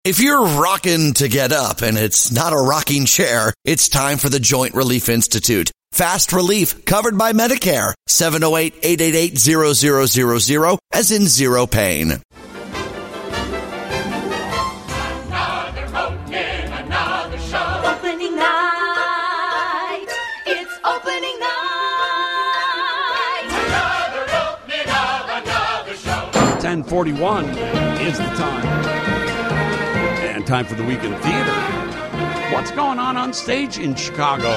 If you're rocking to get up and it's not a rocking chair, it's time for the Joint Relief Institute. Fast relief covered by Medicare. 708-888-0000 as in zero pain. Another opening, another show. Opening night. It's opening night. Another opening of another show. 10:41 is the time. And time for the Week in Theater. What's going on stage in Chicago?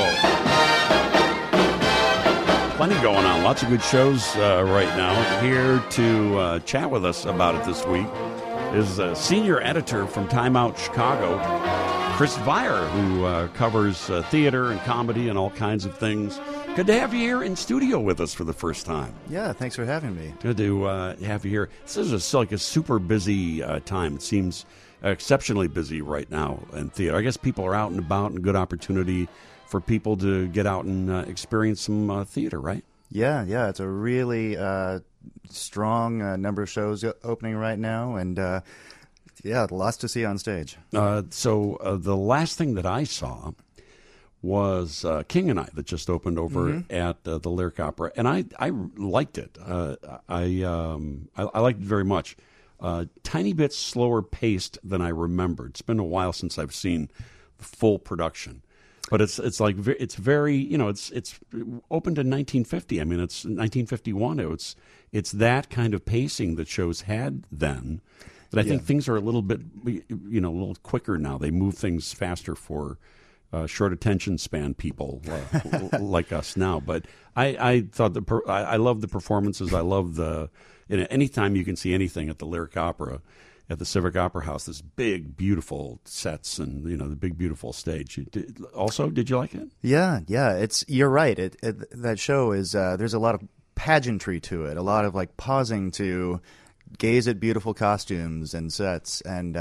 Plenty going on. Lots of good shows right now. Here to chat with us about it this week is senior editor from Time Out Chicago, Chris Vire, who covers theater and comedy and all kinds of things. Good to have you here in studio with us for the first time. Yeah, thanks for having me. Good to have you here. This is like a super busy time. It seems exceptionally busy right now in theater. I guess people are out and about, and good opportunity for people to get out and experience some theater, right? Yeah, it's a really strong number of shows opening right now, and lots to see on stage. So the last thing that I saw was King and I, that just opened over at the Lyric Opera, and I liked it. I liked it very much. Tiny bit slower paced than I remembered. It's been a while since I've seen the full production, but it's very, it's opened in 1950. I mean, it's 1951. It's that kind of pacing that shows had then. But I think things are a little bit, a little quicker now. They move things faster for short attention span people like us now. But I thought I love the performances. I love anytime you can see anything at the Lyric Opera, at the Civic Opera House, this big, beautiful sets and, the big, beautiful stage. Did you like it? Yeah, you're right. That show is, there's a lot of pageantry to it, a lot of like pausing to gaze at beautiful costumes and sets. And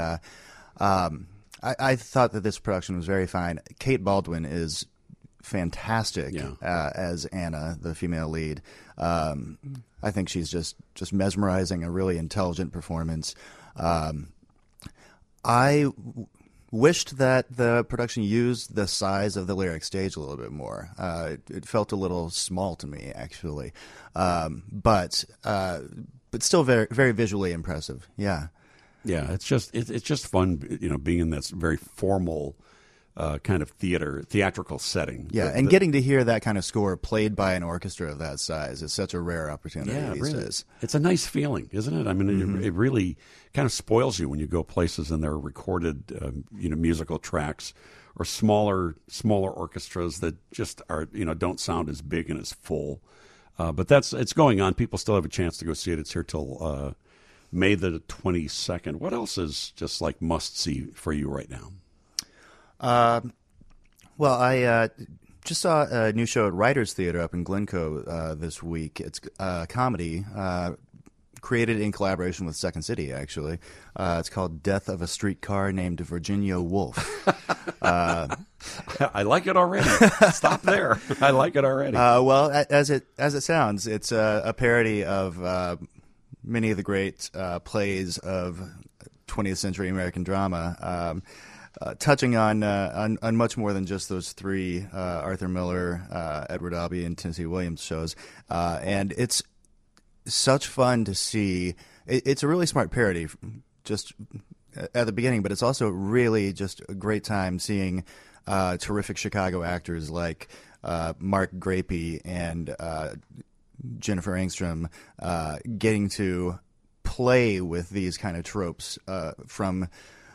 I thought that this production was very fine. Kate Baldwin is fantastic as Anna, the female lead. I think she's just mesmerizing, a really intelligent performance. I wished that the production used the size of the Lyric stage a little bit more. It felt a little small to me, actually, but still very, very visually impressive. Yeah, it's just fun, being in this very formal kind of theatrical setting. Yeah, and getting to hear that kind of score played by an orchestra of that size is such a rare opportunity these days. It's a nice feeling, isn't it? I mean, it really kind of spoils you when you go places and there are recorded, musical tracks or smaller orchestras that just are, don't sound as big and as full. But it's going on. People still have a chance to go see it. It's here till May the 22nd. What else is just like must see for you right now? Well, I just saw a new show at Writers Theater up in Glencoe this week. It's a comedy created in collaboration with Second City, actually. It's called Death of a Streetcar Named Virginia Woolf. I like it already. Stop there. I like it already. Well, as it sounds, it's a parody of many of the great plays of 20th century American drama. Touching on much more than just those three Arthur Miller, Edward Albee, and Tennessee Williams shows, and it's such fun to see. It's a really smart parody, just at the beginning, but it's also really just a great time seeing terrific Chicago actors like Mark Grapey and Jennifer Engstrom getting to play with these kind of tropes from.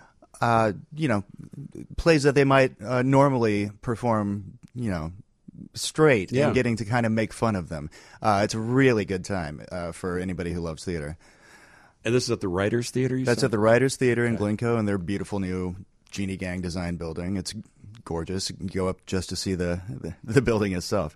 Plays that they might normally perform, straight and getting to kind of make fun of them. It's a really good time for anybody who loves theater. And this is at the Writers Theater? That's at the Writers Theater in Glencoe, and their beautiful new Genie Gang design building. It's gorgeous. You can go up just to see the building itself.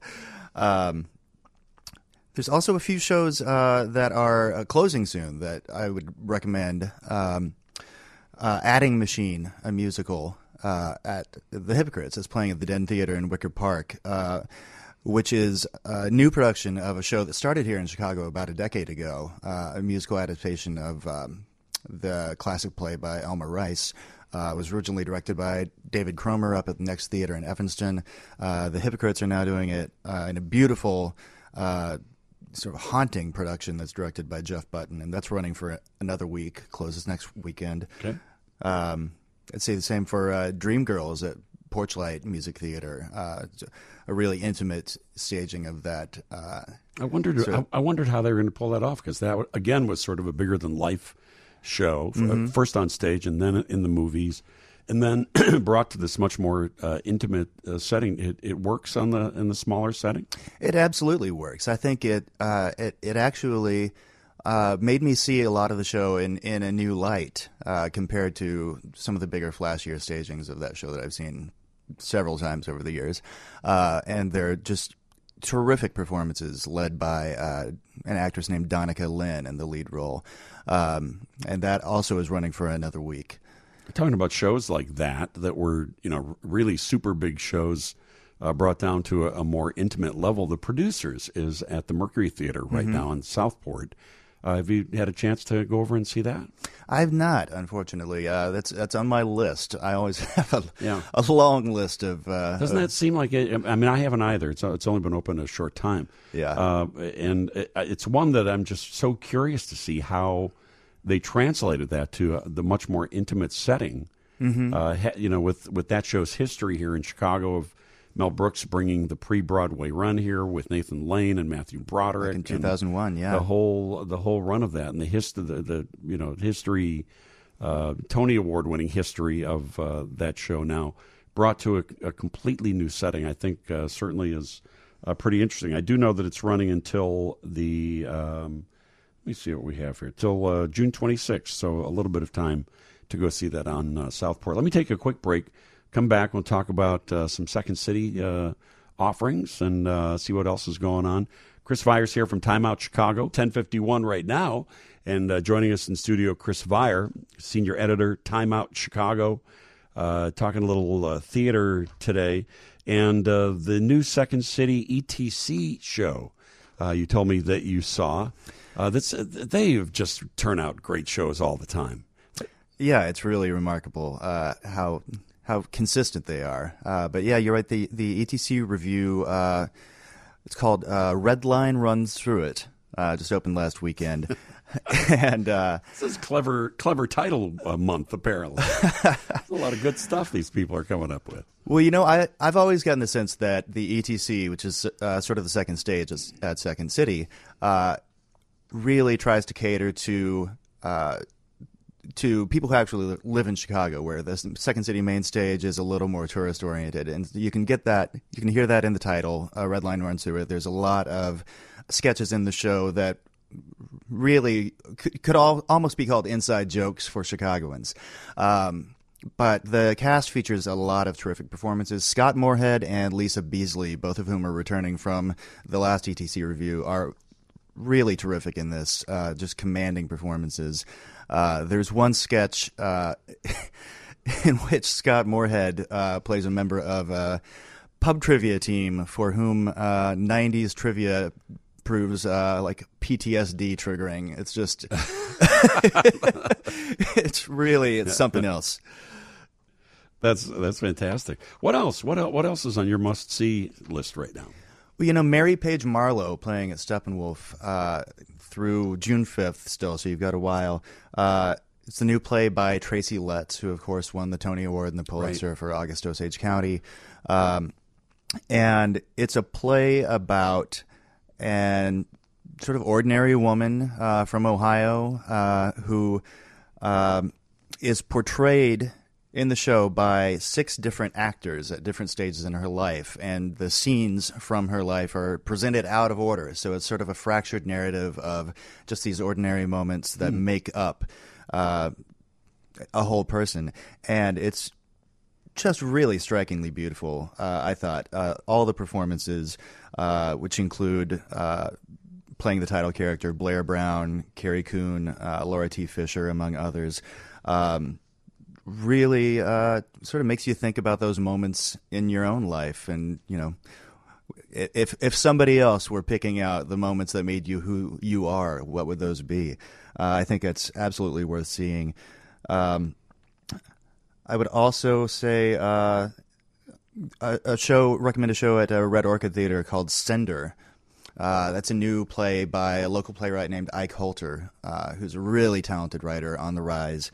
There's also a few shows that are closing soon that I would recommend. Adding Machine, a musical at the Hypocrites, is playing at the Den Theater in Wicker Park, which is a new production of a show that started here in Chicago about a decade ago, a musical adaptation of the classic play by Elmer Rice. was originally directed by David Cromer up at the Next Theater in Evanston. The Hypocrites are now doing it in a beautiful, sort of haunting production that's directed by Jeff Button, and that's running for another week. Closes next weekend. Okay. I'd say the same for Dreamgirls at Porchlight Music Theater. It's a really intimate staging of that. I wondered how they were going to pull that off, because that again was sort of a bigger than life show, first on stage and then in the movies, and then brought to this much more intimate setting. It works in the smaller setting. It absolutely works. I think it actually made me see a lot of the show in a new light compared to some of the bigger, flashier stagings of that show that I've seen several times over the years. And they're just terrific performances led by an actress named Donica Lynn in the lead role. And that also is running for another week. Talking about shows like that were, really super big shows brought down to a more intimate level. The Producers is at the Mercury Theater right now in Southport. Have you had a chance to go over and see that? I've not, unfortunately. That's on my list. I always have a long list of. Doesn't that seem like it? I mean, I haven't either. It's only been open a short time. Yeah, and it's one that I'm just so curious to see how they translated that to the much more intimate setting. With that show's history here in Chicago of Mel Brooks bringing the pre-Broadway run here with Nathan Lane and Matthew Broderick in 2001. Yeah, the whole run of that, and the history, Tony Award winning history of that show now brought to a completely new setting. I think certainly is pretty interesting. I do know that it's running until the let me see what we have here, till June 26th. So a little bit of time to go see that on Southport. Let me take a quick break. Come back, we'll talk about some Second City offerings and see what else is going on. Chris Vyers here from Time Out Chicago, 10:51 right now. And joining us in studio, Chris Vyer, senior editor, Time Out Chicago, talking a little theater today. And the new Second City ETC show you told me that you saw. They just turn out great shows all the time. Yeah, it's really remarkable how consistent they are. But yeah, you're right. The ETC review, it's called Red Line Runs Through It. Just opened last weekend. And this is clever title month, apparently. There's a lot of good stuff these people are coming up with. Well, I've always gotten the sense that the ETC, which is sort of the second stage at Second City, really tries to cater to people who actually live in Chicago, where the Second City main stage is a little more tourist oriented, and you can hear that in the title. Red Line Runs Through It. There's a lot of sketches in the show that really could almost be called inside jokes for Chicagoans. But the cast features a lot of terrific performances. Scott Moorhead and Lisa Beasley, both of whom are returning from the last ETC review, are really terrific in this, just commanding performances. There's one sketch in which Scott Moorhead plays a member of a pub trivia team for whom 90s trivia proves like PTSD triggering. It's just it's something else. That's fantastic. What else? What else is on your must-see list right now? Well, Mary Page Marlowe playing at Steppenwolf through June 5th still, so you've got a while. It's the new play by Tracy Letts, who, of course, won the Tony Award and the Pulitzer for August Osage County. And it's a play about an sort of ordinary woman from Ohio who is portrayed in the show by 6 different actors at different stages in her life, and the scenes from her life are presented out of order. So it's sort of a fractured narrative of just these ordinary moments that make up a whole person. And it's just really strikingly beautiful, I thought. All the performances, which include playing the title character Blair Brown, Carrie Coon, Laura T. Fisher, among others, really sort of makes you think about those moments in your own life. And, if somebody else were picking out the moments that made you who you are, what would those be? I think it's absolutely worth seeing. I would also say recommend a show at Red Orchid Theater called Sender. That's a new play by a local playwright named Ike Holter, who's a really talented writer on the rise.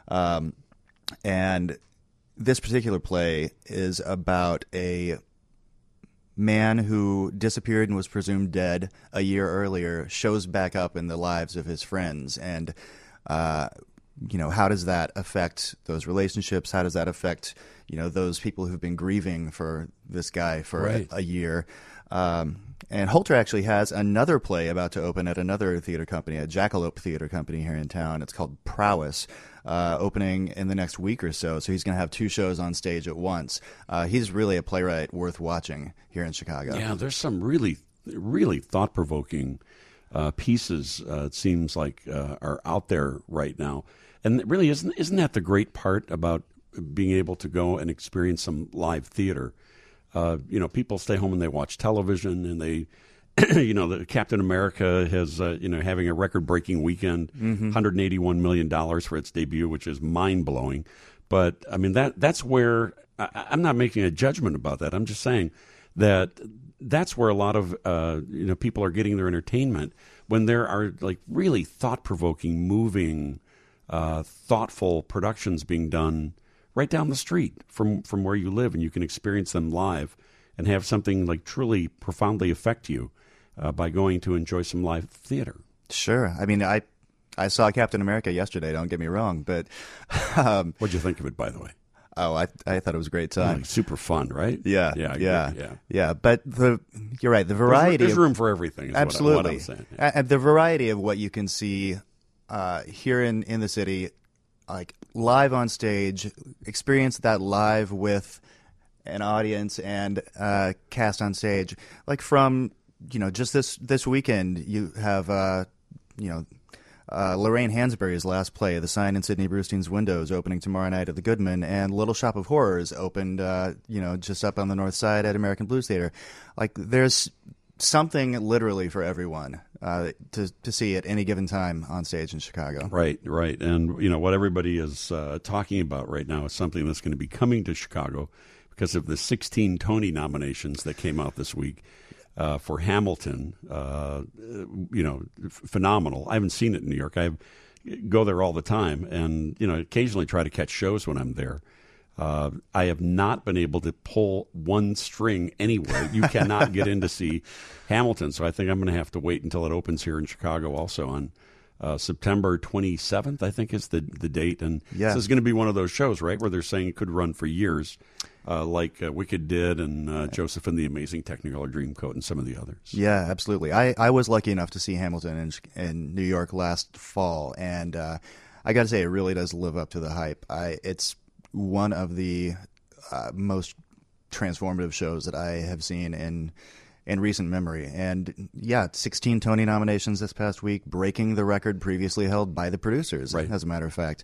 And this particular play is about a man who disappeared and was presumed dead a year earlier, shows back up in the lives of his friends. And, how does that affect those relationships? How does that affect, those people who've been grieving for this guy for a year? And Holter actually has another play about to open at another theater company, a Jackalope Theater Company here in town. It's called Prowess, opening in the next week or so. So he's going to have 2 shows on stage at once. He's really a playwright worth watching here in Chicago. Yeah, there's some really, really thought-provoking pieces, it seems like, are out there right now. And really, isn't that the great part about being able to go and experience some live theater? People stay home and they watch television, and they, the Captain America has, having a record-breaking weekend, $181 million for its debut, which is mind-blowing. But, I mean, that's where, I'm not making a judgment about that. I'm just saying that that's where a lot of, people are getting their entertainment, when there are, like, really thought-provoking, moving, thoughtful productions being done right down the street from where you live, and you can experience them live and have something like truly profoundly affect you by going to enjoy some live theater. Sure. I mean, I saw Captain America yesterday, don't get me wrong, but... What'd you think of it, by the way? Oh, I thought it was a great time. Like, super fun, right? Yeah. Yeah. But you're right, the variety... There's room for everything, is absolutely. What I'm saying. Yeah. And the variety of what you can see here in the city, like live on stage, experience that live with an audience and cast on stage. Like from, just this weekend, you have, Lorraine Hansberry's last play, The Sign in Sidney Brewstein's Windows, opening tomorrow night at the Goodman, and Little Shop of Horrors opened, just up on the north side at American Blues Theater. Like there's something literally for everyone to see at any given time on stage in Chicago. Right. And, what everybody is talking about right now is something that's going to be coming to Chicago because of the 16 Tony nominations that came out this week for Hamilton. Phenomenal. I haven't seen it in New York. I go there all the time and, occasionally try to catch shows when I'm there. I have not been able to pull one string anywhere. You cannot get in to see Hamilton, so I think I'm going to have to wait until it opens here in Chicago also on September 27th, I think is the date. And This is going to be one of those shows, right, where they're saying it could run for years, like Wicked did and Joseph and the Amazing Technicolor Dreamcoat and some of the others. Yeah, absolutely. I was lucky enough to see Hamilton in New York last fall, and I got to say, it really does live up to the hype. It's one of the most transformative shows that I have seen in recent memory. And 16 Tony nominations this past week, breaking the record previously held by the producers, as a matter of fact.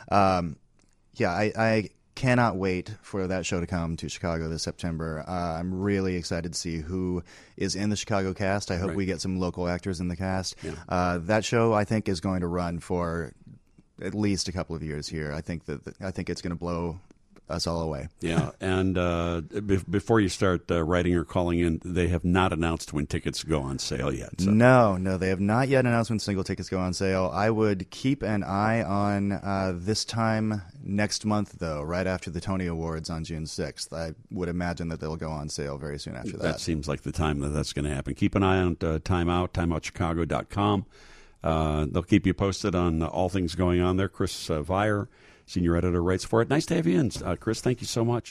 I cannot wait for that show to come to Chicago this September. I'm really excited to see who is in the Chicago cast. I hope we get some local actors in the cast. Yeah. That show, I think, is going to run for at least a couple of years here. I think it's going to blow us all away. Yeah, and before you start writing or calling in, they have not announced when tickets go on sale yet. So. No, they have not yet announced when single tickets go on sale. I would keep an eye on this time next month, though, right after the Tony Awards on June 6th. I would imagine that they'll go on sale very soon after that. That seems like the time that's going to happen. Keep an eye on Time Out, timeoutchicago.com. They'll keep you posted on all things going on there. Chris Vier, senior editor, writes for it. Nice to have you in, Chris. Thank you so much.